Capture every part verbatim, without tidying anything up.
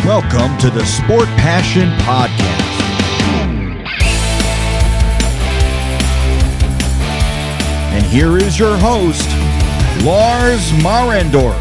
Welcome to the Sport Passion Podcast. And here is your host, Lars Marendorf.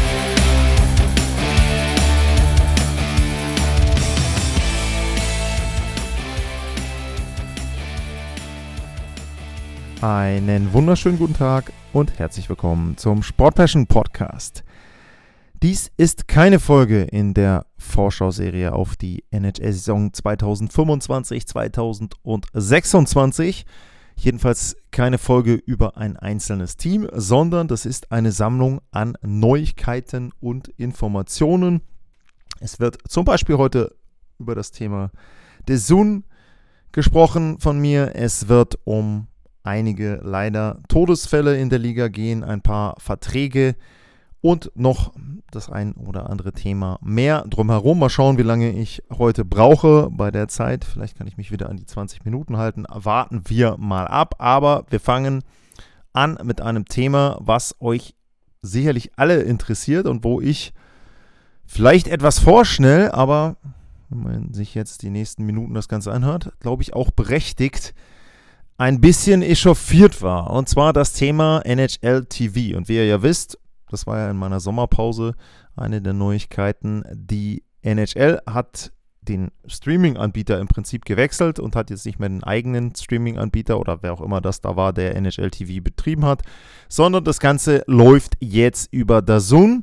Einen wunderschönen guten Tag und herzlich willkommen zum Sport Passion Podcast. Dies ist keine Folge in der Vorschauserie auf die N H L-Saison zweitausendfünfundzwanzig zweitausendsechsundzwanzig. Jedenfalls keine Folge über ein einzelnes Team, sondern das ist eine Sammlung an Neuigkeiten und Informationen. Es wird zum Beispiel heute über das Thema DAZN gesprochen von mir. Es wird um einige leider Todesfälle in der Liga gehen, ein paar Verträge und noch das ein oder andere Thema mehr drumherum. Mal schauen, wie lange ich heute brauche bei der Zeit. Vielleicht kann ich mich wieder an die zwanzig Minuten halten. Warten wir mal ab. Aber wir fangen an mit einem Thema, was euch sicherlich alle interessiert und wo ich vielleicht etwas vorschnell, aber wenn man sich jetzt die nächsten Minuten das Ganze anhört, glaube ich auch berechtigt, ein bisschen echauffiert war. Und zwar das Thema N H L T V. Und wie ihr ja wisst, das war ja in meiner Sommerpause eine der Neuigkeiten. Die N H L hat den Streaming-Anbieter im Prinzip gewechselt und hat jetzt nicht mehr den eigenen Streaming-Anbieter oder wer auch immer das da war, der N H L T V betrieben hat, sondern das Ganze läuft jetzt über DAZN.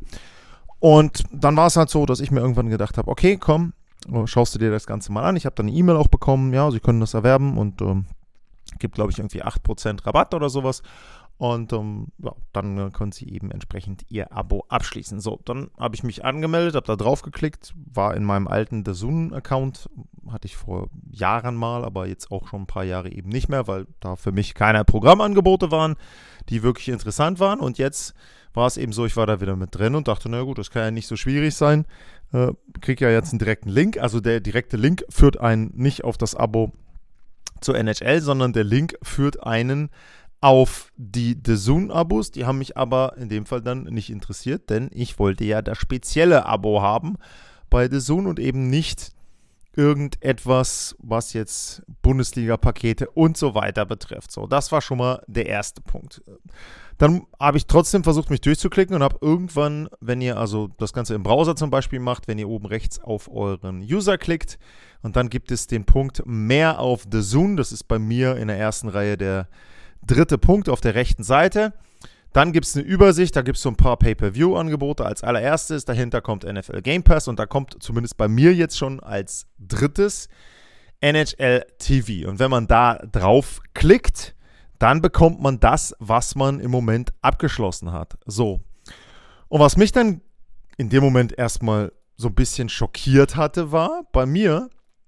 Und dann war es halt so, dass ich mir irgendwann gedacht habe, okay, komm, schaust du dir das Ganze mal an. Ich habe dann eine E-Mail auch bekommen, ja, Sie können das erwerben und ähm, gibt, glaube ich, irgendwie acht Prozent Rabatt oder sowas. Und ähm, ja, dann äh, können Sie eben entsprechend Ihr Abo abschließen. So, dann habe ich mich angemeldet, habe da drauf geklickt, war in meinem alten DAZN-Account, hatte ich vor Jahren mal, aber jetzt auch schon ein paar Jahre eben nicht mehr, weil da für mich keine Programmangebote waren, die wirklich interessant waren. Und jetzt war es eben so, ich war da wieder mit drin und dachte, na gut, das kann ja nicht so schwierig sein. Äh, kriege ja jetzt einen direkten Link. Also der direkte Link führt einen nicht auf das Abo zur N H L, sondern der Link führt einen auf die DAZN-Abos. Die haben mich aber in dem Fall dann nicht interessiert, denn ich wollte ja das spezielle Abo haben bei DAZN und eben nicht irgendetwas, was jetzt Bundesliga-Pakete und so weiter betrifft. So, das war schon mal der erste Punkt. Dann habe ich trotzdem versucht, mich durchzuklicken und habe irgendwann, wenn ihr also das Ganze im Browser zum Beispiel macht, wenn ihr oben rechts auf euren User klickt und dann gibt es den Punkt mehr auf DAZN, das ist bei mir in der ersten Reihe der dritte Punkt auf der rechten Seite. Dann gibt es eine Übersicht, da gibt es so ein paar Pay-Per-View-Angebote. Als allererstes, dahinter kommt N F L Game Pass und da kommt zumindest bei mir jetzt schon als drittes N H L T V. Und wenn man da drauf klickt, dann bekommt man das, was man im Moment abgeschlossen hat. So. Und was mich dann in dem Moment erstmal so ein bisschen schockiert hatte, war, bei mir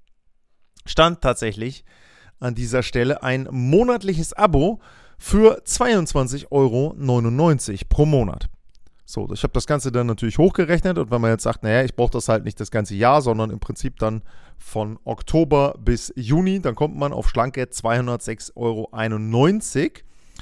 stand tatsächlich an dieser Stelle ein monatliches Abo für zweiundzwanzig Euro neunundneunzig pro Monat. So, ich habe das Ganze dann natürlich hochgerechnet und wenn man jetzt sagt, naja, ich brauche das halt nicht das ganze Jahr, sondern im Prinzip dann von Oktober bis Juni, dann kommt man auf schlanke zweihundertsechs Euro einundneunzig,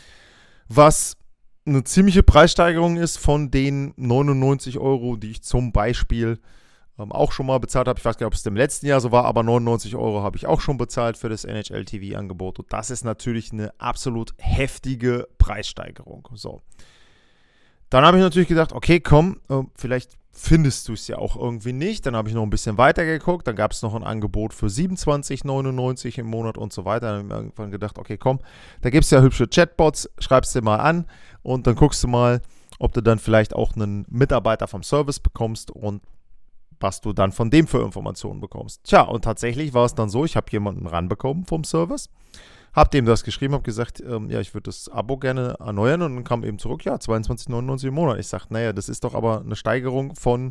was eine ziemliche Preissteigerung ist von den neunundneunzig Euro, die ich zum Beispiel ähm, auch schon mal bezahlt habe. Ich weiß gar nicht, ob es im letzten Jahr so war, aber neunundneunzig Euro habe ich auch schon bezahlt für das N H L T V-Angebot und das ist natürlich eine absolut heftige Preissteigerung. So. Dann habe ich natürlich gedacht, okay, komm, äh, vielleicht findest du es ja auch irgendwie nicht. Dann habe ich noch ein bisschen weiter geguckt. Dann gab es noch ein Angebot für siebenundzwanzig neunundneunzig im Monat und so weiter. Dann habe ich mir irgendwann gedacht, okay, komm, da gibt es ja hübsche Chatbots, schreibst dir mal an und dann guckst du mal, ob du dann vielleicht auch einen Mitarbeiter vom Service bekommst und was du dann von dem für Informationen bekommst. Tja, und tatsächlich war es dann so, ich habe jemanden ranbekommen vom Service, habe dem das geschrieben, habe gesagt, ähm, ja, ich würde das Abo gerne erneuern und dann kam eben zurück, ja, zweiundzwanzig neunundneunzig im Monat. Ich sagte, naja, das ist doch aber eine Steigerung von,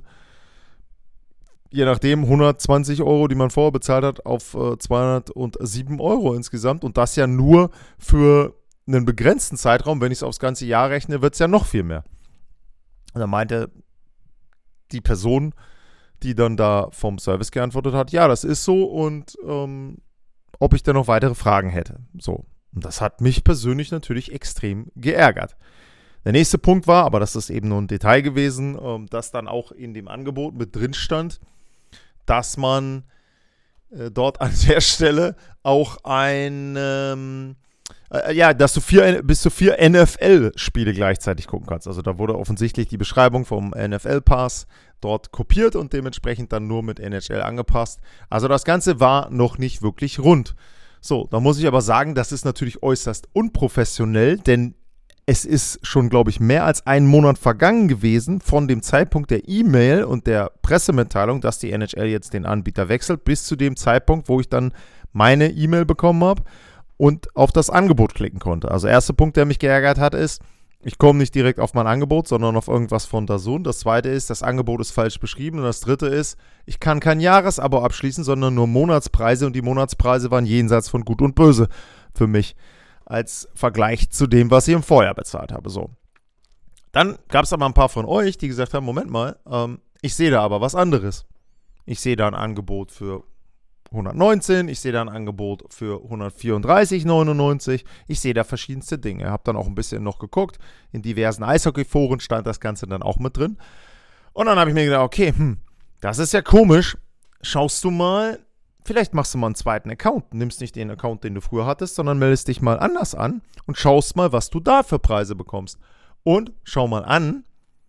je nachdem, hundertzwanzig Euro, die man vorher bezahlt hat, auf äh, zweihundertsieben Euro insgesamt und das ja nur für einen begrenzten Zeitraum. Wenn ich es aufs ganze Jahr rechne, wird es ja noch viel mehr. Und dann meinte die Person, die dann da vom Service geantwortet hat, ja, das ist so und ähm, ob ich denn noch weitere Fragen hätte. So, und das hat mich persönlich natürlich extrem geärgert. Der nächste Punkt war, aber das ist eben nur ein Detail gewesen, ähm, dass dann auch in dem Angebot mit drin stand, dass man äh, dort an der Stelle auch ein, ähm, äh, ja, dass du vier, bis zu vier N F L-Spiele gleichzeitig gucken kannst. Also da wurde offensichtlich die Beschreibung vom N F L-Pass dort kopiert und dementsprechend dann nur mit N H L angepasst. Also das Ganze war noch nicht wirklich rund. So, da muss ich aber sagen, das ist natürlich äußerst unprofessionell, denn es ist schon, glaube ich, mehr als einen Monat vergangen gewesen von dem Zeitpunkt der E-Mail und der Pressemitteilung, dass die N H L jetzt den Anbieter wechselt, bis zu dem Zeitpunkt, wo ich dann meine E-Mail bekommen habe und auf das Angebot klicken konnte. Also der erste Punkt, der mich geärgert hat, ist, ich komme nicht direkt auf mein Angebot, sondern auf irgendwas von DAZN. Das zweite ist, das Angebot ist falsch beschrieben. Und das dritte ist, ich kann kein Jahresabo abschließen, sondern nur Monatspreise. Und die Monatspreise waren jenseits von Gut und Böse für mich als Vergleich zu dem, was ich im Vorjahr bezahlt habe. So. Dann gab es aber ein paar von euch, die gesagt haben, Moment mal, ähm, ich sehe da aber was anderes. Ich sehe da ein Angebot für hundertneunzehn, ich sehe da ein Angebot für hundertvierunddreißig neunundneunzig, ich sehe da verschiedenste Dinge. Habe dann auch ein bisschen noch geguckt, in diversen Eishockey-Foren stand das Ganze dann auch mit drin. Und dann habe ich mir gedacht, okay, hm, das ist ja komisch, schaust du mal, vielleicht machst du mal einen zweiten Account, nimmst nicht den Account, den du früher hattest, sondern meldest dich mal anders an und schaust mal, was du da für Preise bekommst. Und schau mal an,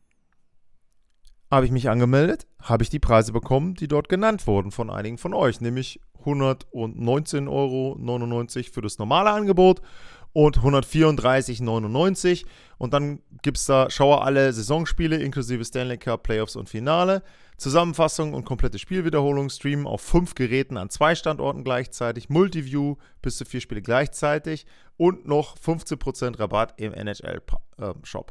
habe ich mich angemeldet, habe ich die Preise bekommen, die dort genannt wurden von einigen von euch, nämlich hundertneunzehn Euro neunundneunzig für das normale Angebot und hundertvierunddreißig neunundneunzig und dann gibt es da, schaue alle Saisonspiele inklusive Stanley Cup, Playoffs und Finale, Zusammenfassung und komplette Spielwiederholung, streamen auf fünf Geräten an zwei Standorten gleichzeitig, Multiview bis zu vier Spiele gleichzeitig und noch fünfzehn Prozent Rabatt im N H L-Shop.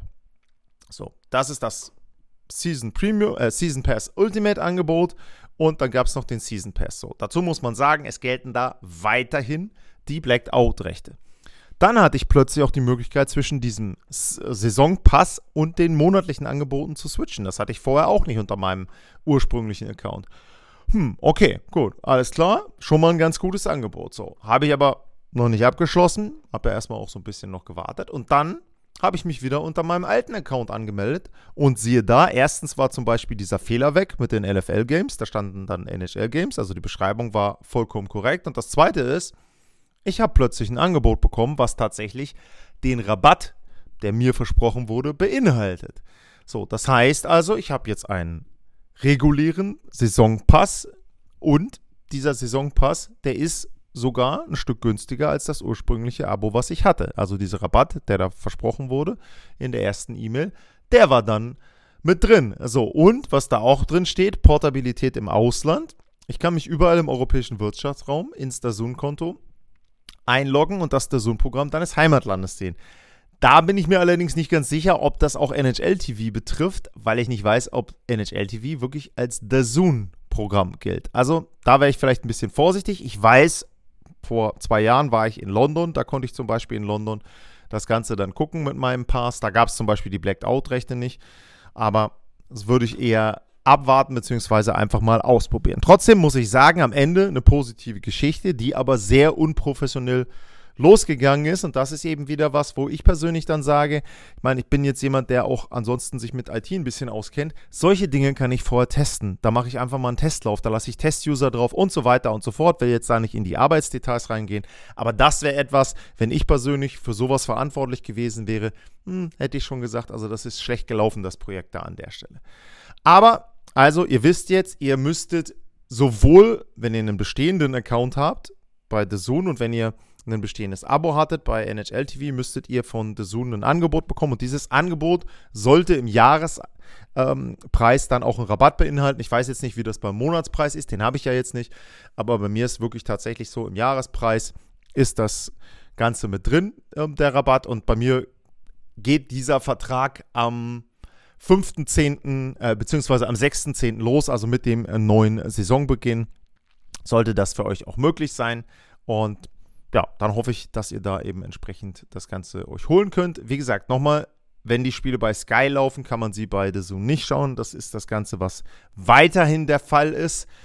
So, das ist das Season Premium, äh, Season Pass Ultimate Angebot und dann gab es noch den Season Pass. So, dazu muss man sagen, es gelten da weiterhin die Blacked-Out-Rechte. Dann hatte ich plötzlich auch die Möglichkeit, zwischen diesem S- Saisonpass und den monatlichen Angeboten zu switchen. Das hatte ich vorher auch nicht unter meinem ursprünglichen Account. Hm, okay, gut, alles klar, schon mal ein ganz gutes Angebot. So, habe ich aber noch nicht abgeschlossen, habe ja erstmal auch so ein bisschen noch gewartet und dann habe ich mich wieder unter meinem alten Account angemeldet und siehe da, erstens war zum Beispiel dieser Fehler weg mit den N F L-Games, da standen dann N H L-Games, also die Beschreibung war vollkommen korrekt und das zweite ist, ich habe plötzlich ein Angebot bekommen, was tatsächlich den Rabatt, der mir versprochen wurde, beinhaltet. So, das heißt also, ich habe jetzt einen regulären Saisonpass und dieser Saisonpass, der ist sogar ein Stück günstiger als das ursprüngliche Abo, was ich hatte. Also dieser Rabatt, der da versprochen wurde in der ersten E-Mail, der war dann mit drin. So, und was da auch drin steht, Portabilität im Ausland. Ich kann mich überall im europäischen Wirtschaftsraum ins DAZN-Konto einloggen und das DAZN-Programm deines Heimatlandes sehen. Da bin ich mir allerdings nicht ganz sicher, ob das auch N H L-T V betrifft, weil ich nicht weiß, ob N H L-T V wirklich als DAZN-Programm gilt. Also da wäre ich vielleicht ein bisschen vorsichtig. Ich weiß, vor zwei Jahren war ich in London, da konnte ich zum Beispiel in London das Ganze dann gucken mit meinem Pass. Da gab es zum Beispiel die Blacked-Out-Rechte nicht, aber das würde ich eher abwarten bzw. einfach mal ausprobieren. Trotzdem muss ich sagen, am Ende eine positive Geschichte, die aber sehr unprofessionell losgegangen ist und das ist eben wieder was, wo ich persönlich dann sage, ich meine, ich bin jetzt jemand, der auch ansonsten sich mit I T ein bisschen auskennt, solche Dinge kann ich vorher testen, da mache ich einfach mal einen Testlauf, da lasse ich Test-User drauf und so weiter und so fort, will jetzt da nicht in die Arbeitsdetails reingehen, aber das wäre etwas, wenn ich persönlich für sowas verantwortlich gewesen wäre, hm, hätte ich schon gesagt, also das ist schlecht gelaufen, das Projekt da an der Stelle. Aber, also ihr wisst jetzt, ihr müsstet sowohl, wenn ihr einen bestehenden Account habt, bei DAZN und wenn ihr ein bestehendes Abo hattet bei N H L-T V, müsstet ihr von DAZN ein Angebot bekommen und dieses Angebot sollte im Jahrespreis ähm, dann auch einen Rabatt beinhalten. Ich weiß jetzt nicht, wie das beim Monatspreis ist, den habe ich ja jetzt nicht, aber bei mir ist wirklich tatsächlich so, im Jahrespreis ist das Ganze mit drin, ähm, der Rabatt und bei mir geht dieser Vertrag am fünften zehnten äh, beziehungsweise am sechsten zehnten los, also mit dem äh, neuen Saisonbeginn sollte das für euch auch möglich sein und ja, dann hoffe ich, dass ihr da eben entsprechend das Ganze euch holen könnt. Wie gesagt, nochmal, wenn die Spiele bei Sky laufen, kann man sie bei DAZN nicht schauen. Das ist das Ganze, was weiterhin der Fall ist.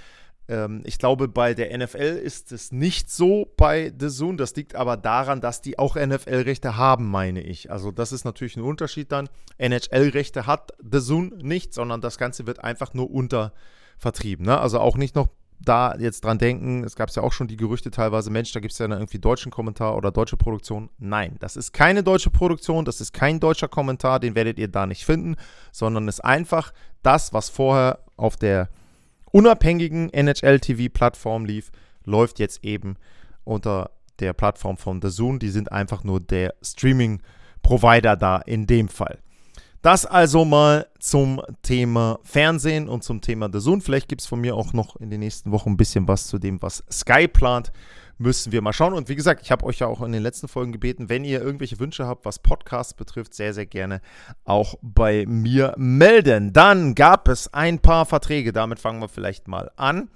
ähm, ich glaube, bei der N F L ist es nicht so bei D A Z N. Das liegt aber daran, dass die auch N F L-Rechte haben, meine ich. Also das ist natürlich ein Unterschied dann. N H L-Rechte hat D A Z N nicht, sondern das Ganze wird einfach nur untervertrieben. Ne? Also auch nicht noch da jetzt dran denken, es gab ja auch schon die Gerüchte teilweise, Mensch, da gibt es ja irgendwie deutschen Kommentar oder deutsche Produktion. Nein, das ist keine deutsche Produktion, das ist kein deutscher Kommentar, den werdet ihr da nicht finden, sondern ist einfach das, was vorher auf der unabhängigen N H L-T V-Plattform lief, läuft jetzt eben unter der Plattform von D A Z N. Die sind einfach nur der Streaming-Provider da in dem Fall. Das also mal zum Thema Fernsehen und zum Thema D A Z N. Vielleicht gibt es von mir auch noch in den nächsten Wochen ein bisschen was zu dem, was Sky plant. Müssen wir mal schauen. Und wie gesagt, ich habe euch ja auch in den letzten Folgen gebeten, wenn ihr irgendwelche Wünsche habt, was Podcasts betrifft, sehr, sehr gerne auch bei mir melden. Dann gab es ein paar Verträge. Damit fangen wir vielleicht mal an.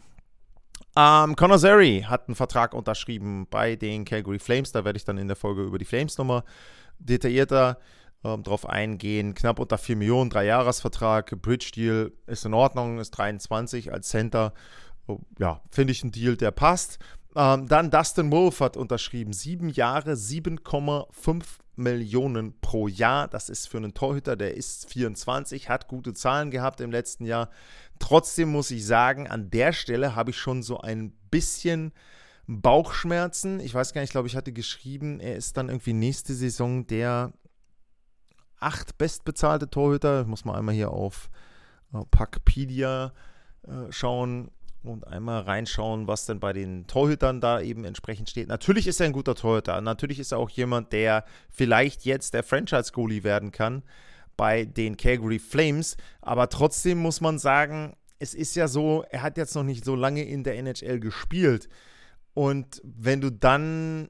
Ähm, Conor Zary hat einen Vertrag unterschrieben bei den Calgary Flames. Da werde ich dann in der Folge über die Flames nochmal detaillierter drauf eingehen. Knapp unter vier Millionen, Drei-Jahres-Vertrag, Bridge-Deal ist in Ordnung, ist dreiundzwanzig als Center. Ja, finde ich einen Deal, der passt. Ähm, dann Dustin Wolf hat unterschrieben, sieben Jahre, sieben Komma fünf Millionen pro Jahr. Das ist für einen Torhüter, der ist vierundzwanzig, hat gute Zahlen gehabt im letzten Jahr. Trotzdem muss ich sagen, an der Stelle habe ich schon so ein bisschen Bauchschmerzen. Ich weiß gar nicht, ich glaube, ich hatte geschrieben, er ist dann irgendwie nächste Saison der acht bestbezahlte Torhüter. Ich muss mal einmal hier auf äh, Puckpedia äh, schauen und einmal reinschauen, was denn bei den Torhütern da eben entsprechend steht. Natürlich ist er ein guter Torhüter. Natürlich ist er auch jemand, der vielleicht jetzt der Franchise-Goalie werden kann bei den Calgary Flames. Aber trotzdem muss man sagen, es ist ja so, er hat jetzt noch nicht so lange in der N H L gespielt. Und wenn du dann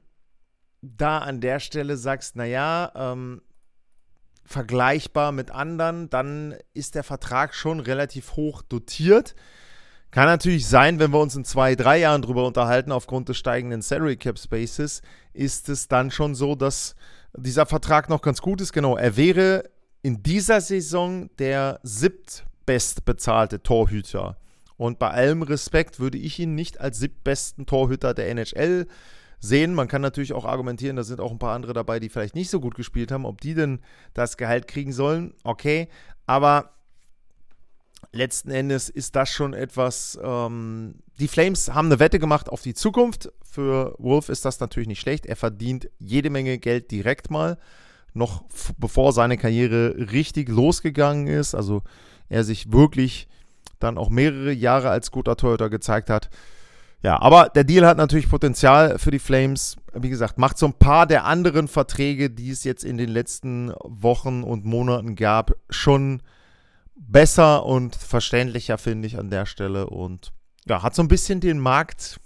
da an der Stelle sagst, naja, ähm, vergleichbar mit anderen, dann ist der Vertrag schon relativ hoch dotiert. Kann natürlich sein, wenn wir uns in zwei, drei Jahren drüber unterhalten, aufgrund des steigenden Salary Cap Spaces, ist es dann schon so, dass dieser Vertrag noch ganz gut ist. Genau, er wäre in dieser Saison der siebtbestbezahlte Torhüter. Und bei allem Respekt würde ich ihn nicht als siebtbesten Torhüter der N H L sehen. Man kann natürlich auch argumentieren, da sind auch ein paar andere dabei, die vielleicht nicht so gut gespielt haben, ob die denn das Gehalt kriegen sollen. Okay, aber letzten Endes ist das schon etwas, ähm, die Flames haben eine Wette gemacht auf die Zukunft. Für Wolf ist das natürlich nicht schlecht. Er verdient jede Menge Geld direkt mal, noch f- bevor seine Karriere richtig losgegangen ist, also er sich wirklich dann auch mehrere Jahre als guter Torhüter gezeigt hat. Ja, aber der Deal hat natürlich Potenzial für die Flames. Wie gesagt, macht so ein paar der anderen Verträge, die es jetzt in den letzten Wochen und Monaten gab, schon besser und verständlicher, finde ich, an der Stelle. Und ja, hat so ein bisschen den Markt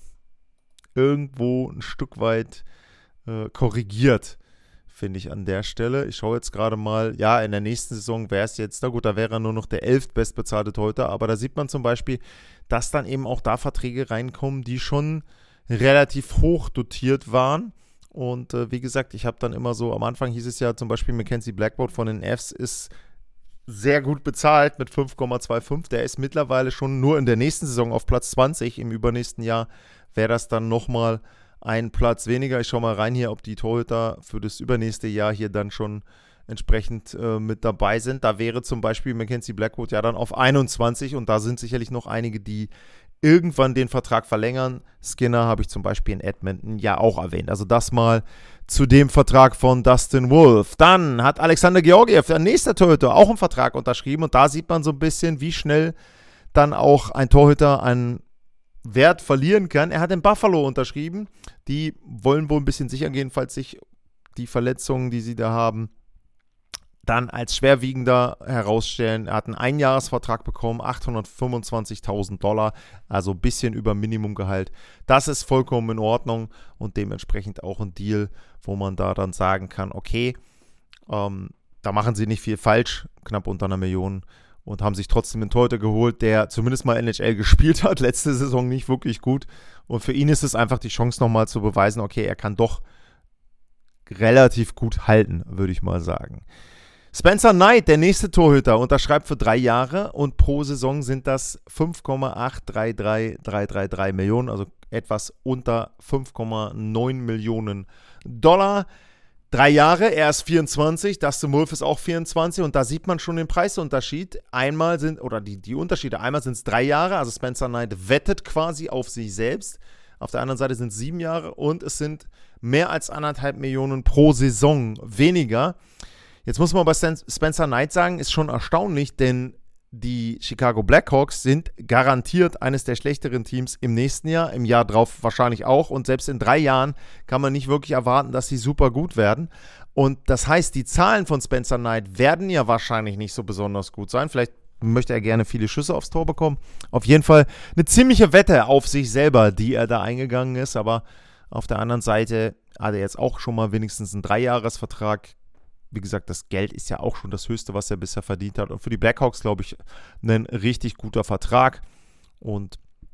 irgendwo ein Stück weit äh, korrigiert, finde ich, an der Stelle. Ich schaue jetzt gerade mal, ja, in der nächsten Saison wäre es jetzt, na gut, da wäre er nur noch der elft bestbezahlte Torhüter, aber da sieht man zum Beispiel, dass dann eben auch da Verträge reinkommen, die schon relativ hoch dotiert waren. Und äh, wie gesagt, ich habe dann immer so, am Anfang hieß es ja zum Beispiel, Mackenzie Blackwood von den Fs ist sehr gut bezahlt mit fünf Komma fünfundzwanzig. Der ist mittlerweile schon nur in der nächsten Saison auf Platz zwanzig. Im übernächsten Jahr wäre das dann nochmal ein Platz weniger. Ich schaue mal rein hier, ob die Torhüter für das übernächste Jahr hier dann schon entsprechend äh, mit dabei sind. Da wäre zum Beispiel Mackenzie Blackwood ja dann auf einundzwanzig und da sind sicherlich noch einige, die irgendwann den Vertrag verlängern. Skinner habe ich zum Beispiel in Edmonton ja auch erwähnt. Also das mal zu dem Vertrag von Dustin Wolf. Dann hat Alexander Georgiev, der nächste Torhüter, auch einen Vertrag unterschrieben und da sieht man so ein bisschen, wie schnell dann auch ein Torhüter einen Wert verlieren kann. Er hat in Buffalo unterschrieben. Die wollen wohl ein bisschen sicher gehen, falls sich die Verletzungen, die sie da haben, dann als schwerwiegender herausstellen. Er hat einen Einjahresvertrag bekommen, achthundertfünfundzwanzigtausend Dollar, also ein bisschen über Minimumgehalt. Das ist vollkommen in Ordnung und dementsprechend auch ein Deal, wo man da dann sagen kann, okay, ähm, da machen sie nicht viel falsch, knapp unter einer Million, und haben sich trotzdem einen Torhüter geholt, der zumindest mal N H L gespielt hat, letzte Saison nicht wirklich gut. Und für ihn ist es einfach die Chance nochmal zu beweisen, okay, er kann doch relativ gut halten, würde ich mal sagen. Spencer Knight, der nächste Torhüter, unterschreibt für drei Jahre und pro Saison sind das fünf Komma acht drei drei drei drei drei Millionen, also etwas unter fünf Komma neun Millionen Dollar. Drei Jahre, er ist vierundzwanzig, Dustin Wolf ist auch vierundzwanzig und da sieht man schon den Preisunterschied. Einmal sind, oder die, die Unterschiede, einmal sind es drei Jahre, also Spencer Knight wettet quasi auf sich selbst. Auf der anderen Seite sind es sieben Jahre und es sind mehr als anderthalb Millionen pro Saison weniger. Jetzt muss man bei Spencer Knight sagen, ist schon erstaunlich, denn die Chicago Blackhawks sind garantiert eines der schlechteren Teams im nächsten Jahr, im Jahr drauf wahrscheinlich auch und selbst in drei Jahren kann man nicht wirklich erwarten, dass sie super gut werden und das heißt, die Zahlen von Spencer Knight werden ja wahrscheinlich nicht so besonders gut sein, vielleicht möchte er gerne viele Schüsse aufs Tor bekommen, auf jeden Fall eine ziemliche Wette auf sich selber, die er da eingegangen ist, aber auf der anderen Seite hat er jetzt auch schon mal wenigstens einen Dreijahresvertrag. Wie gesagt, das Geld ist ja auch schon das Höchste, was er bisher verdient hat. Und für die Blackhawks, glaube ich, ein richtig guter Vertrag. Und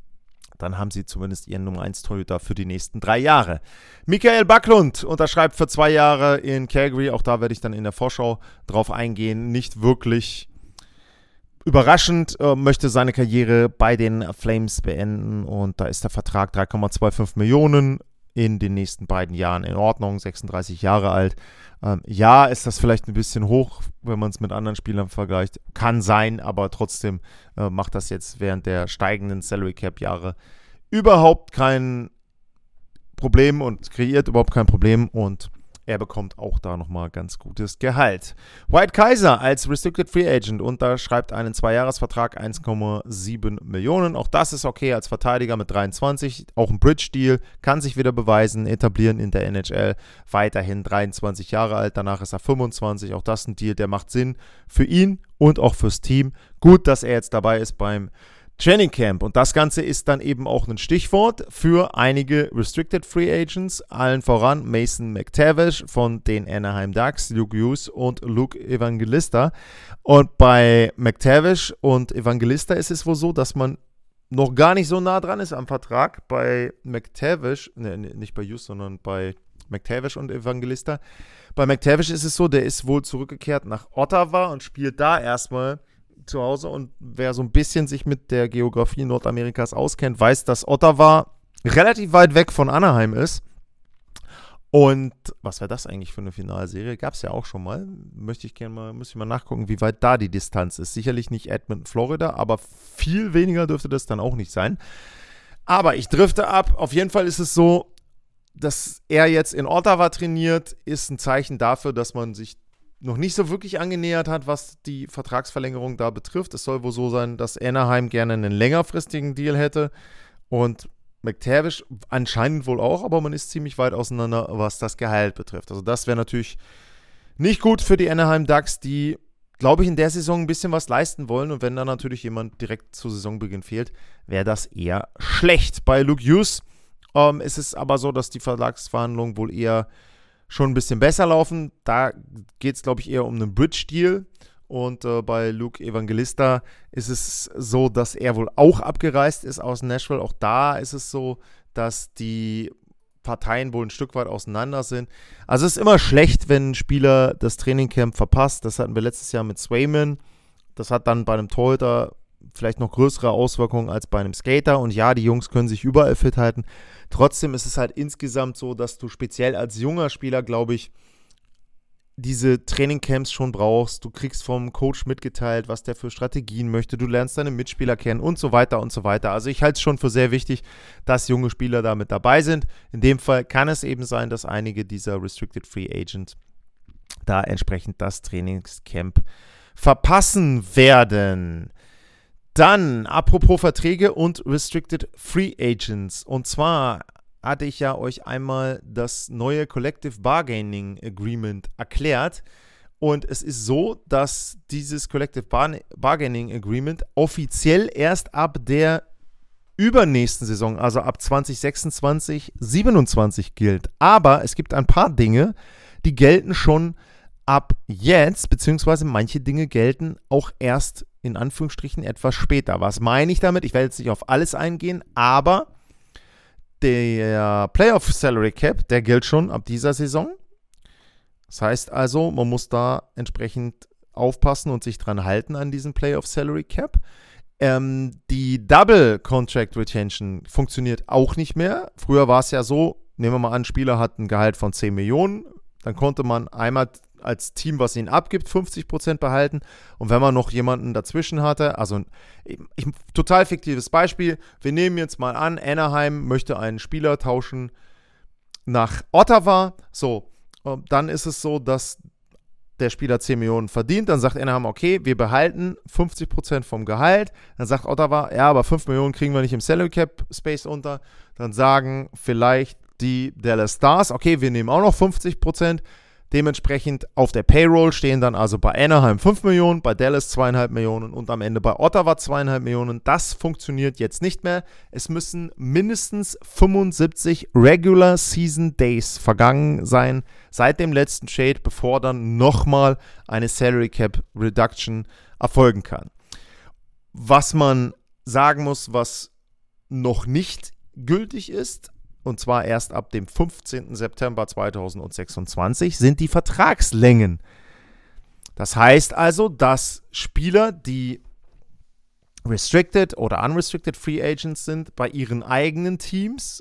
dann haben sie zumindest ihren Nummer eins Torhüter für die nächsten drei Jahre. Mikael Backlund unterschreibt für zwei Jahre in Calgary. Auch da werde ich dann in der Vorschau drauf eingehen. Nicht wirklich überraschend, äh, möchte seine Karriere bei den Flames beenden. Und da ist der Vertrag drei Komma fünfundzwanzig Millionen in den nächsten beiden Jahren in Ordnung. sechsunddreißig Jahre alt. Ähm, ja, ist das vielleicht ein bisschen hoch, wenn man es mit anderen Spielern vergleicht. Kann sein, aber trotzdem äh, macht das jetzt während der steigenden Salary Cap Jahre überhaupt kein Problem und kreiert überhaupt kein Problem und er bekommt auch da nochmal ganz gutes Gehalt. Wyatt Kaiser als Restricted Free Agent unterschreibt einen Zweijahresvertrag, eins Komma sieben Millionen. Auch das ist okay als Verteidiger mit dreiundzwanzig. Auch ein Bridge-Deal, kann sich wieder beweisen, etablieren in der N H L. Weiterhin dreiundzwanzig Jahre alt, danach ist er fünfundzwanzig. Auch das ein Deal, der macht Sinn für ihn und auch fürs Team. Gut, dass er jetzt dabei ist beim Training Camp und das Ganze ist dann eben auch ein Stichwort für einige Restricted Free Agents, allen voran Mason McTavish von den Anaheim Ducks, Luke Hughes und Luke Evangelista. Und bei McTavish und Evangelista ist es wohl so, dass man noch gar nicht so nah dran ist am Vertrag. Bei McTavish, ne, nicht bei Hughes, sondern bei McTavish und Evangelista. Bei McTavish ist es so, der ist wohl zurückgekehrt nach Ottawa und spielt da erstmal zu Hause und wer so ein bisschen sich mit der Geografie Nordamerikas auskennt, weiß, dass Ottawa relativ weit weg von Anaheim ist. Und was wäre das eigentlich für eine Finalserie? Gab es ja auch schon mal. Möchte ich gerne mal, müsste ich mal nachgucken, wie weit da die Distanz ist. Sicherlich nicht Edmonton, Florida, aber viel weniger dürfte das dann auch nicht sein. Aber ich drifte ab. Auf jeden Fall ist es so, dass er jetzt in Ottawa trainiert, ist ein Zeichen dafür, dass man sich noch nicht so wirklich angenähert hat, was die Vertragsverlängerung da betrifft. Es soll wohl so sein, dass Anaheim gerne einen längerfristigen Deal hätte und McTavish anscheinend wohl auch, aber man ist ziemlich weit auseinander, was das Gehalt betrifft. Also das wäre natürlich nicht gut für die Anaheim Ducks, die, glaube ich, in der Saison ein bisschen was leisten wollen und wenn dann natürlich jemand direkt zu Saisonbeginn fehlt, wäre das eher schlecht. Bei Luke Hughes ähm, ist es aber so, dass die Vertragsverhandlungen wohl eher schon ein bisschen besser laufen. Da geht es, glaube ich, eher um einen Bridge-Deal. Und äh, bei Luke Evangelista ist es so, dass er wohl auch abgereist ist aus Nashville. Auch da ist es so, dass die Parteien wohl ein Stück weit auseinander sind. Also es ist immer schlecht, wenn ein Spieler das Trainingcamp verpasst. Das hatten wir letztes Jahr mit Swayman. Das hat dann bei einem Torhüter vielleicht noch größere Auswirkungen als bei einem Skater. Und ja, die Jungs können sich überall fit halten. Trotzdem ist es halt insgesamt so, dass du speziell als junger Spieler, glaube ich, diese Trainingcamps schon brauchst. Du kriegst vom Coach mitgeteilt, was der für Strategien möchte. Du lernst deine Mitspieler kennen und so weiter und so weiter. Also ich halte es schon für sehr wichtig, dass junge Spieler da mit dabei sind. In dem Fall kann es eben sein, dass einige dieser Restricted Free Agents da entsprechend das Trainingscamp verpassen werden. Dann, apropos Verträge und Restricted Free Agents. Und zwar hatte ich ja euch einmal das neue Collective Bargaining Agreement erklärt. Und es ist so, dass dieses Collective Bar- Bargaining Agreement offiziell erst ab der übernächsten Saison, also ab zwanzig sechsundzwanzig siebenundzwanzig gilt. Aber es gibt ein paar Dinge, die gelten schon ab jetzt, beziehungsweise manche Dinge gelten auch erst in Anführungsstrichen etwas später. Was meine ich damit? Ich werde jetzt nicht auf alles eingehen, aber der Playoff Salary Cap, der gilt schon ab dieser Saison. Das heißt also, man muss da entsprechend aufpassen und sich dran halten an diesen Playoff Salary Cap. Ähm, die Double Contract Retention funktioniert auch nicht mehr. Früher war es ja so, nehmen wir mal an, ein Spieler hat ein Gehalt von zehn Millionen, dann konnte man einmal als Team, was ihn abgibt, fünfzig Prozent behalten. Und wenn man noch jemanden dazwischen hatte, also ein ich, total fiktives Beispiel, wir nehmen jetzt mal an, Anaheim möchte einen Spieler tauschen nach Ottawa. So, dann ist es so, dass der Spieler zehn Millionen verdient. Dann sagt Anaheim, okay, wir behalten fünfzig Prozent vom Gehalt. Dann sagt Ottawa, ja, aber fünf Millionen kriegen wir nicht im Salary Cap Space unter. Dann sagen vielleicht die Dallas Stars, okay, wir nehmen auch noch fünfzig Prozent. Dementsprechend auf der Payroll stehen dann also bei Anaheim fünf Millionen, bei Dallas zwei Komma fünf Millionen und am Ende bei Ottawa zwei Komma fünf Millionen. Das funktioniert jetzt nicht mehr. Es müssen mindestens fünfundsiebzig Regular Season Days vergangen sein seit dem letzten Trade, bevor dann nochmal eine Salary Cap Reduction erfolgen kann. Was man sagen muss, was noch nicht gültig ist, und zwar erst ab dem fünfzehnten September zweitausendsechsundzwanzig, sind die Vertragslängen. Das heißt also, dass Spieler, die restricted oder unrestricted Free Agents sind, bei ihren eigenen Teams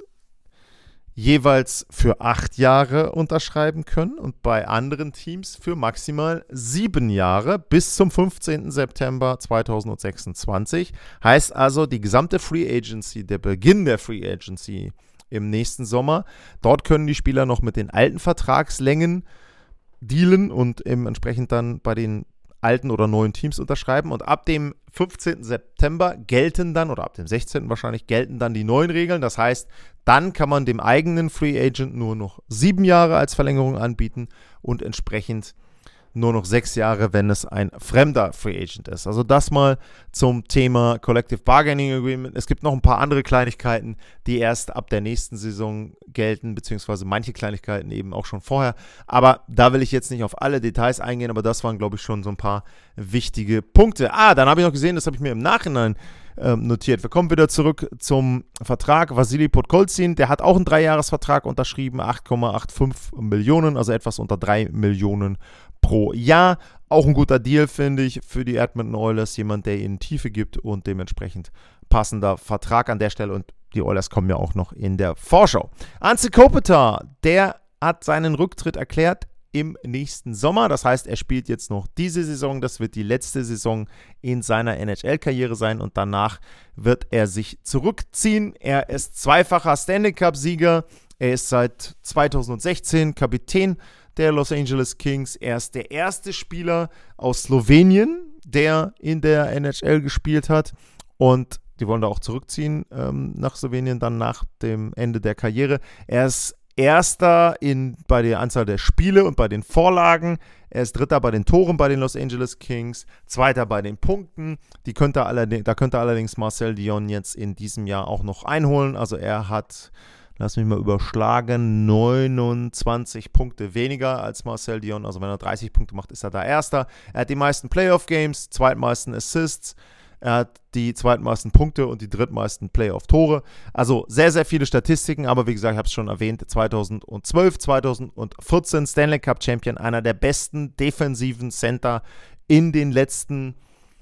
jeweils für acht Jahre unterschreiben können und bei anderen Teams für maximal sieben Jahre bis zum fünfzehnten September zweitausendsechsundzwanzig. Heißt also, die gesamte Free Agency, der Beginn der Free Agency im nächsten Sommer. Dort können die Spieler noch mit den alten Vertragslängen dealen und entsprechend dann bei den alten oder neuen Teams unterschreiben. Und ab dem fünfzehnten September gelten dann, oder ab dem sechzehnten wahrscheinlich, gelten dann die neuen Regeln. Das heißt, dann kann man dem eigenen Free Agent nur noch sieben Jahre als Verlängerung anbieten und entsprechend nur noch sechs Jahre, wenn es ein fremder Free Agent ist. Also das mal zum Thema Collective Bargaining Agreement. Es gibt noch ein paar andere Kleinigkeiten, die erst ab der nächsten Saison gelten, beziehungsweise manche Kleinigkeiten eben auch schon vorher. Aber da will ich jetzt nicht auf alle Details eingehen, aber das waren, glaube ich, schon so ein paar wichtige Punkte. Ah, dann habe ich noch gesehen, das habe ich mir im Nachhinein ähm, notiert. Wir kommen wieder zurück zum Vertrag. Vasily Podkolzin, der hat auch einen Dreijahresvertrag unterschrieben, acht Komma fünfundachtzig Millionen, also etwas unter drei Millionen pro Jahr. Auch ein guter Deal, finde ich, für die Edmonton Oilers. Jemand, der ihnen Tiefe gibt und dementsprechend passender Vertrag an der Stelle. Und die Oilers kommen ja auch noch in der Vorschau. Anze Kopitar, der hat seinen Rücktritt erklärt im nächsten Sommer. Das heißt, er spielt jetzt noch diese Saison. Das wird die letzte Saison in seiner N H L-Karriere sein und danach wird er sich zurückziehen. Er ist zweifacher Stanley Cup-Sieger. Er ist seit zweitausendsechzehn Kapitän der Los Angeles Kings. Er ist der erste Spieler aus Slowenien, der in der N H L gespielt hat. Und die wollen da auch zurückziehen ähm, nach Slowenien, dann nach dem Ende der Karriere. Er ist Erster in, bei der Anzahl der Spiele und bei den Vorlagen. Er ist Dritter bei den Toren bei den Los Angeles Kings. Zweiter bei den Punkten. Die könnte allerdings, da könnte allerdings Marcel Dionne jetzt in diesem Jahr auch noch einholen. Also er hat, lass mich mal überschlagen, neunundzwanzig Punkte weniger als Marcel Dionne. Also wenn er dreißig Punkte macht, ist er da Erster. Er hat die meisten Playoff-Games, zweitmeisten Assists. Er hat die zweitmeisten Punkte und die drittmeisten Playoff-Tore. Also sehr, sehr viele Statistiken, aber wie gesagt, ich habe es schon erwähnt, zweitausendzwölf, zweitausendvierzehn Stanley Cup Champion, einer der besten defensiven Center in den letzten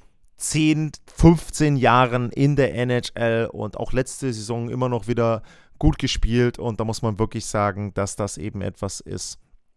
zehn, fünfzehn Jahren in der N H L und auch letzte Saison immer noch wieder gut gespielt und da muss man wirklich sagen, dass das eben etwas ist,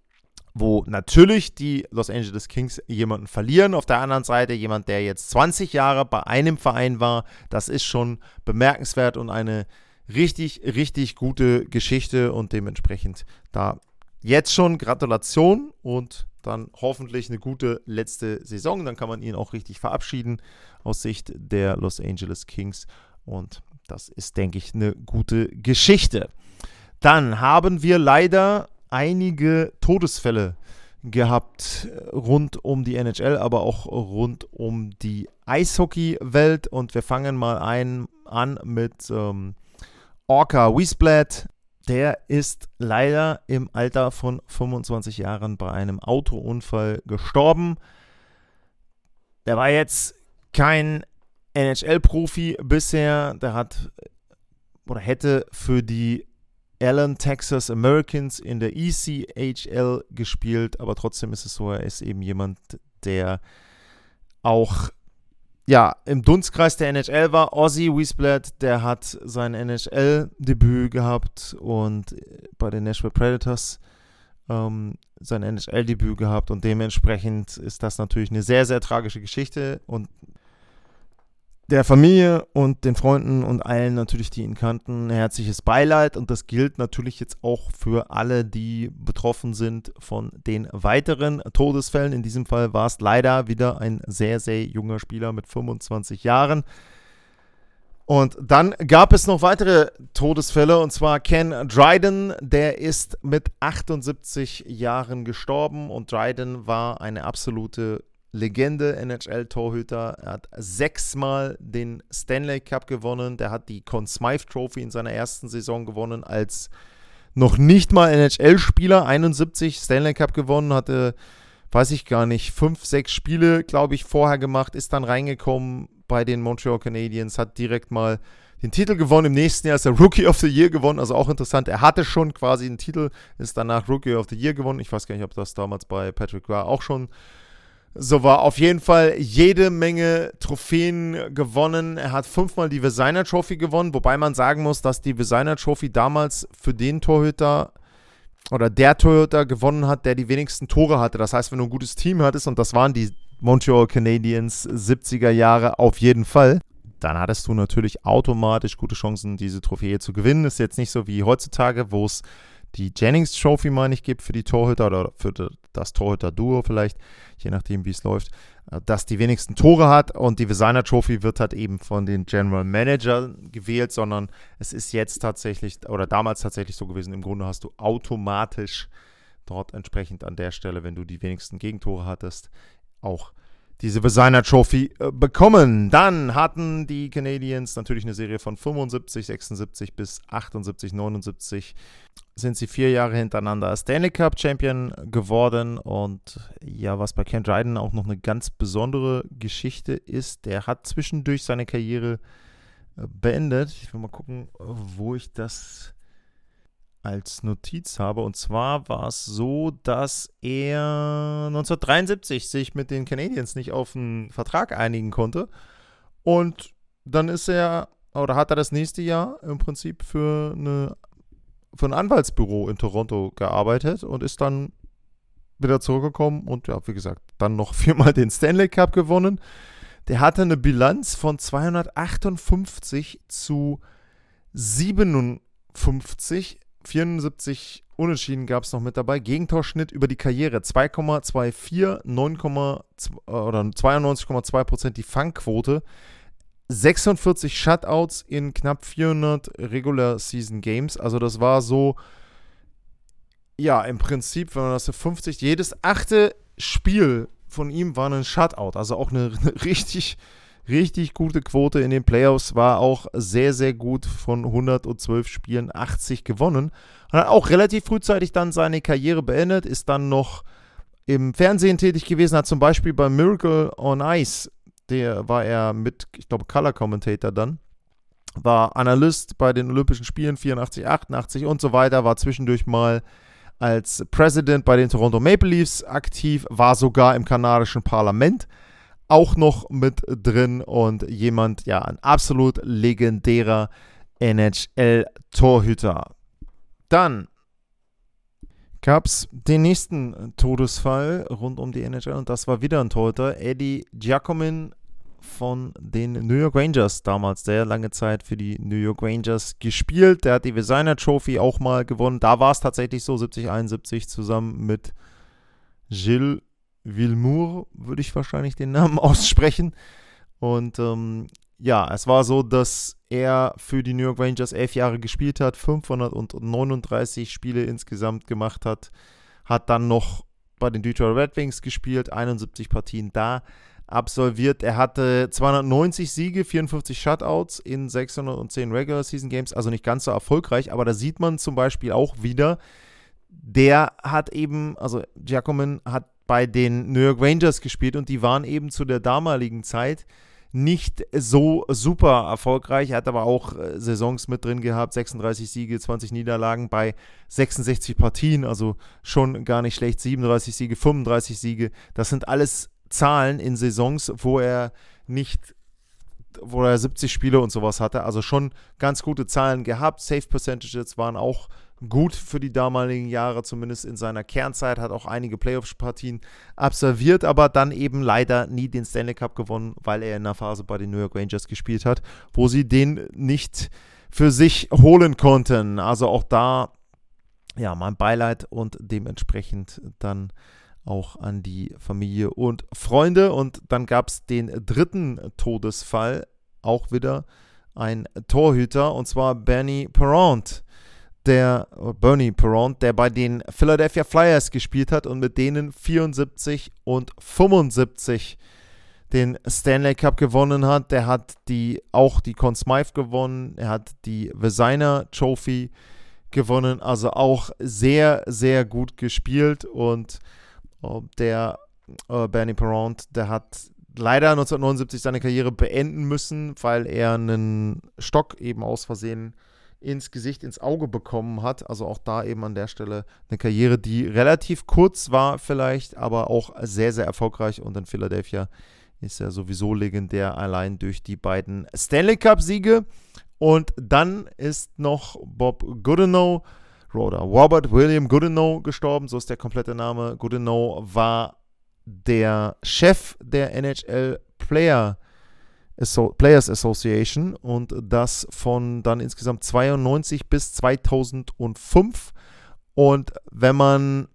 wo natürlich die Los Angeles Kings jemanden verlieren. Auf der anderen Seite jemand, der jetzt zwanzig Jahre bei einem Verein war. Das ist schon bemerkenswert und eine richtig, richtig gute Geschichte und dementsprechend da jetzt schon Gratulation und dann hoffentlich eine gute letzte Saison. Dann kann man ihn auch richtig verabschieden aus Sicht der Los Angeles Kings und das ist, denke ich, eine gute Geschichte. Dann haben wir leider einige Todesfälle gehabt rund um die N H L, aber auch rund um die Eishockey-Welt. Und wir fangen mal ein, an mit ähm, Orca Wiesblatt. Der ist leider im Alter von fünfundzwanzig Jahren bei einem Autounfall gestorben. Der war jetzt kein N H L-Profi bisher. Der hat oder hätte für die Allen Texas Americans in der E C H L gespielt, aber trotzdem ist es so, er ist eben jemand, der auch ja, im Dunstkreis der N H L war. Ozzy Wiesblatt, der hat sein N H L-Debüt gehabt und bei den Nashville Predators ähm, sein N H L-Debüt gehabt und dementsprechend ist das natürlich eine sehr, sehr tragische Geschichte und der Familie und den Freunden und allen natürlich, die ihn kannten, herzliches Beileid und das gilt natürlich jetzt auch für alle, die betroffen sind von den weiteren Todesfällen. In diesem Fall war es leider wieder ein sehr, sehr junger Spieler mit fünfundzwanzig Jahren. Und dann gab es noch weitere Todesfälle und zwar Ken Dryden, der ist mit achtundsiebzig Jahren gestorben und Dryden war eine absolute Legende, N H L-Torhüter. Er hat sechsmal den Stanley Cup gewonnen. Der hat die Conn Smythe Trophy in seiner ersten Saison gewonnen als noch nicht mal N H L-Spieler. einundsiebzig Stanley Cup gewonnen, hatte, weiß ich gar nicht, fünf, sechs Spiele, glaube ich, vorher gemacht, ist dann reingekommen bei den Montreal Canadiens, hat direkt mal den Titel gewonnen. Im nächsten Jahr ist er Rookie of the Year gewonnen, also auch interessant. Er hatte schon quasi einen Titel, ist danach Rookie of the Year gewonnen. Ich weiß gar nicht, ob das damals bei Patrick Roy auch schon so war. Auf jeden Fall jede Menge Trophäen gewonnen. Er hat fünfmal die Vezina Trophy gewonnen, wobei man sagen muss, dass die Vezina Trophy damals für den Torhüter oder der Torhüter gewonnen hat, der die wenigsten Tore hatte. Das heißt, wenn du ein gutes Team hattest, und das waren die Montreal Canadiens siebziger Jahre auf jeden Fall, dann hattest du natürlich automatisch gute Chancen, diese Trophäe zu gewinnen. Ist jetzt nicht so wie heutzutage, wo es die Jennings Trophy, meine ich, gibt für die Torhüter oder für das Torhüter-Duo vielleicht, je nachdem, wie es läuft, dass die wenigsten Tore hat und die Vezina Trophy wird halt eben von den General Manager gewählt, sondern es ist jetzt tatsächlich oder damals tatsächlich so gewesen, im Grunde hast du automatisch dort entsprechend an der Stelle, wenn du die wenigsten Gegentore hattest, auch diese Vezina Trophy äh, bekommen. Dann hatten die Canadiens natürlich eine Serie von fünfundsiebzig, sechsundsiebzig bis achtundsiebzig, neunundsiebzig. Sind sie vier Jahre hintereinander Stanley Cup Champion geworden. Und ja, was bei Ken Dryden auch noch eine ganz besondere Geschichte ist, der hat zwischendurch seine Karriere äh, beendet. Ich will mal gucken, wo ich das als Notiz habe. Und zwar war es so, dass er neunzehnhundertdreiundsiebzig sich mit den Canadiens nicht auf einen Vertrag einigen konnte. Und dann ist er, oder hat er das nächste Jahr im Prinzip für, eine, für ein Anwaltsbüro in Toronto gearbeitet und ist dann wieder zurückgekommen und ja, wie gesagt, dann noch viermal den Stanley Cup gewonnen. Der hatte eine Bilanz von zweihundertachtundfünfzig zu siebenundfünfzig. vierundsiebzig Unentschieden gab es noch mit dabei. Gegentorschnitt über die Karriere zwei Komma vierundzwanzig, neun, oder zweiundneunzig Komma zwei Prozent die Fangquote. sechsundvierzig Shutouts in knapp vierhundert Regular Season Games. Also das war so, ja, im Prinzip, wenn man das so fünfzig, jedes achte Spiel von ihm war ein Shutout. Also auch eine, eine richtig Richtig gute Quote in den Playoffs, war auch sehr, sehr gut von hundertzwölf Spielen, achtzig gewonnen. Und hat auch relativ frühzeitig dann seine Karriere beendet, ist dann noch im Fernsehen tätig gewesen, hat zum Beispiel bei Miracle on Ice, der war er mit, ich glaube, Color Commentator dann, war Analyst bei den Olympischen Spielen vierundachtzig, achtundachtzig und so weiter, war zwischendurch mal als President bei den Toronto Maple Leafs aktiv, war sogar im kanadischen Parlament auch noch mit drin und jemand, ja, ein absolut legendärer N H L-Torhüter. Dann gab es den nächsten Todesfall rund um die N H L und das war wieder ein Torhüter, Eddie Giacomin von den New York Rangers damals, der lange Zeit für die New York Rangers gespielt. Der hat die Vezina Trophy auch mal gewonnen. Da war es tatsächlich so, siebzig, einundsiebzig zusammen mit Gilles Villemur, würde ich wahrscheinlich den Namen aussprechen. Und ähm, ja, es war so, dass er für die New York Rangers elf Jahre gespielt hat, fünfhundertneununddreißig Spiele insgesamt gemacht hat, hat dann noch bei den Detroit Red Wings gespielt, einundsiebzig Partien da absolviert. Er hatte zweihundertneunzig Siege, vierundfünfzig Shutouts in sechshundertzehn Regular Season Games, also nicht ganz so erfolgreich, aber da sieht man zum Beispiel auch wieder, der hat eben, also Giacomin hat bei den New York Rangers gespielt und die waren eben zu der damaligen Zeit nicht so super erfolgreich. Er hat aber auch äh, Saisons mit drin gehabt, sechsunddreißig Siege, zwanzig Niederlagen bei sechsundsechzig Partien, also schon gar nicht schlecht, siebenunddreißig Siege, fünfunddreißig Siege. Das sind alles Zahlen in Saisons, wo er nicht, wo er siebzig Spiele und sowas hatte, also schon ganz gute Zahlen gehabt. Save Percentages waren auch gut für die damaligen Jahre, zumindest in seiner Kernzeit, hat auch einige Playoff-Partien absolviert, aber dann eben leider nie den Stanley Cup gewonnen, weil er in einer Phase bei den New York Rangers gespielt hat, wo sie den nicht für sich holen konnten. Also auch da, ja, mein Beileid und dementsprechend dann auch an die Familie und Freunde. Und dann gab es den dritten Todesfall, auch wieder ein Torhüter, und zwar Bernie Parent. Der Bernie Parent, der bei den Philadelphia Flyers gespielt hat und mit denen vierundsiebzig und fünfundsiebzig den Stanley Cup gewonnen hat. Der hat die, auch die Conn Smythe gewonnen, er hat die Vezina Trophy gewonnen, also auch sehr, sehr gut gespielt. Und uh, der uh, Bernie Parent, der hat leider neunzehnhundertneunundsiebzig seine Karriere beenden müssen, weil er einen Stock eben aus Versehen ins Gesicht, ins Auge bekommen hat. Also auch da eben an der Stelle eine Karriere, die relativ kurz war vielleicht, aber auch sehr, sehr erfolgreich. Und in Philadelphia ist er sowieso legendär, allein durch die beiden Stanley Cup-Siege. Und dann ist noch Bob Goodenow oder Robert William Goodenow gestorben, so ist der komplette Name. Goodenow war der Chef der N H L Player Players Association und das von dann insgesamt zweiundneunzig bis zweitausendfünf. Und wenn man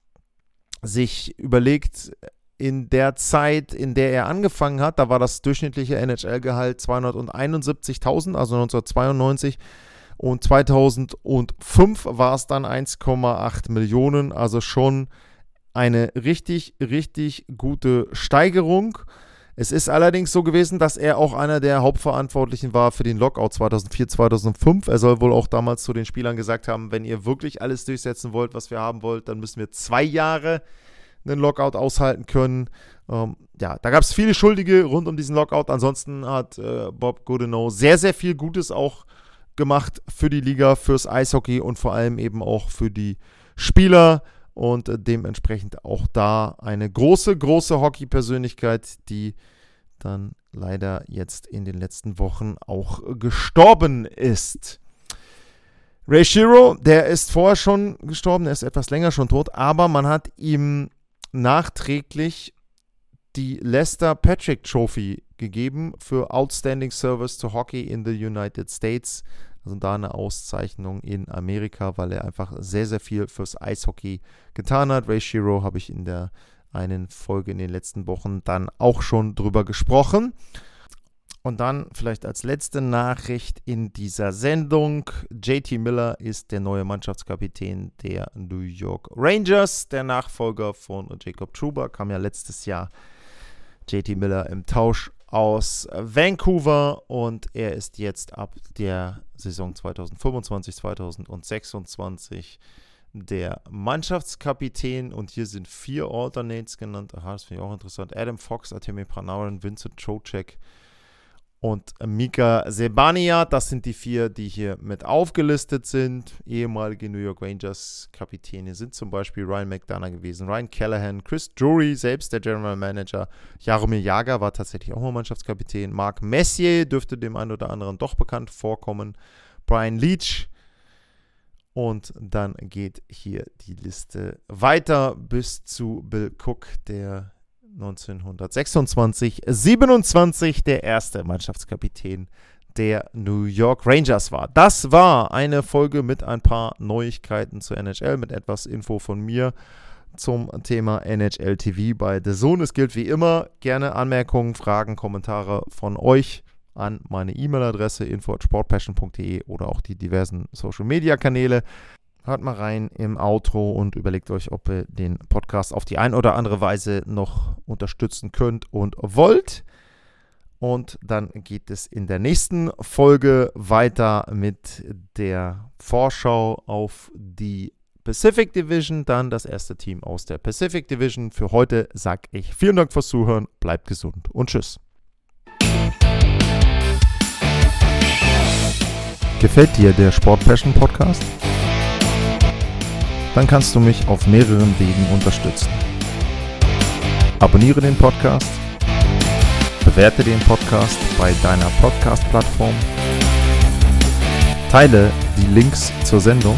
sich überlegt, in der Zeit, in der er angefangen hat, da war das durchschnittliche N H L-Gehalt zweihunderteinundsiebzigtausend, also neunzehnhundertzweiundneunzig, und zweitausendfünf war es dann eins Komma acht Millionen, also schon eine richtig, richtig gute Steigerung. Es ist allerdings so gewesen, dass er auch einer der Hauptverantwortlichen war für den Lockout zweitausendvier, zweitausendfünf. Er soll wohl auch damals zu den Spielern gesagt haben, wenn ihr wirklich alles durchsetzen wollt, was wir haben wollt, dann müssen wir zwei Jahre einen Lockout aushalten können. Ähm, ja, da gab es viele Schuldige rund um diesen Lockout. Ansonsten hat äh, Bob Goodenow sehr, sehr viel Gutes auch gemacht für die Liga, fürs Eishockey und vor allem eben auch für die Spieler. Und dementsprechend auch da eine große, große Hockey-Persönlichkeit, die dann leider jetzt in den letzten Wochen auch gestorben ist. Ray Shero, der ist vorher schon gestorben, er ist etwas länger schon tot, aber man hat ihm nachträglich die Lester Patrick Trophy gegeben für Outstanding Service to Hockey in the United States. Also da eine Auszeichnung in Amerika, weil er einfach sehr, sehr viel fürs Eishockey getan hat. Ray Shero habe ich in der einen Folge in den letzten Wochen dann auch schon drüber gesprochen. Und dann vielleicht als letzte Nachricht in dieser Sendung. J T Miller ist der neue Mannschaftskapitän der New York Rangers. Der Nachfolger von Jacob Trouba kam ja letztes Jahr J T Miller im Tausch aus Vancouver und er ist jetzt ab der Saison zweitausendfünfundzwanzig, zweitausendsechsundzwanzig der Mannschaftskapitän und hier sind vier Alternates genannt. Aha, das finde ich auch interessant. Adam Fox, Artemi Panarin, Vincent Trocheck und Mika Zibanejad. Das sind die vier, die hier mit aufgelistet sind. Ehemalige New York Rangers Kapitäne sind zum Beispiel Ryan McDonough gewesen, Ryan Callahan, Chris Drury, selbst der General Manager. Jaromir Jagr war tatsächlich auch mal Mannschaftskapitän. Mark Messier dürfte dem einen oder anderen doch bekannt vorkommen. Brian Leetch. Und dann geht hier die Liste weiter bis zu Bill Cook, der neunzehnhundertsechsundzwanzig, siebenundzwanzig der erste Mannschaftskapitän der New York Rangers war. Das war eine Folge mit ein paar Neuigkeiten zur N H L, mit etwas Info von mir zum Thema N H L T V bei The Zone. Es gilt wie immer, gerne Anmerkungen, Fragen, Kommentare von euch an meine E-Mail-Adresse info at sportpassion punkt de oder auch die diversen Social-Media-Kanäle. Hört mal rein im Outro und überlegt euch, ob ihr den Podcast auf die ein oder andere Weise noch unterstützen könnt und wollt. Und dann geht es in der nächsten Folge weiter mit der Vorschau auf die Pacific Division, dann das erste Team aus der Pacific Division. Für heute sage ich vielen Dank fürs Zuhören, bleibt gesund und tschüss. Gefällt dir der Sport Passion Podcast? Dann kannst du mich auf mehreren Wegen unterstützen. Abonniere den Podcast, bewerte den Podcast bei deiner Podcast-Plattform, teile die Links zur Sendung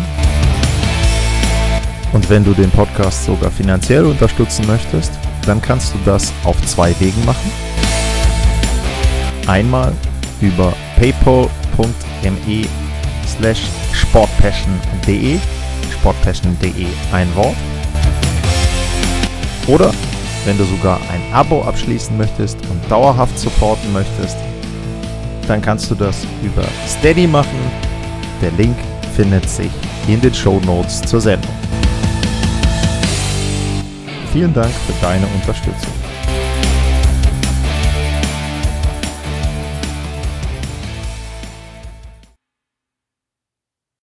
und wenn du den Podcast sogar finanziell unterstützen möchtest, dann kannst du das auf zwei Wegen machen. Einmal über paypal punkt me slash sportpassion.de sportpassion.de ein Wort. Oder wenn du sogar ein Abo abschließen möchtest und dauerhaft supporten möchtest, dann kannst du das über Steady machen. Der Link findet sich in den Shownotes zur Sendung. Vielen Dank für deine Unterstützung.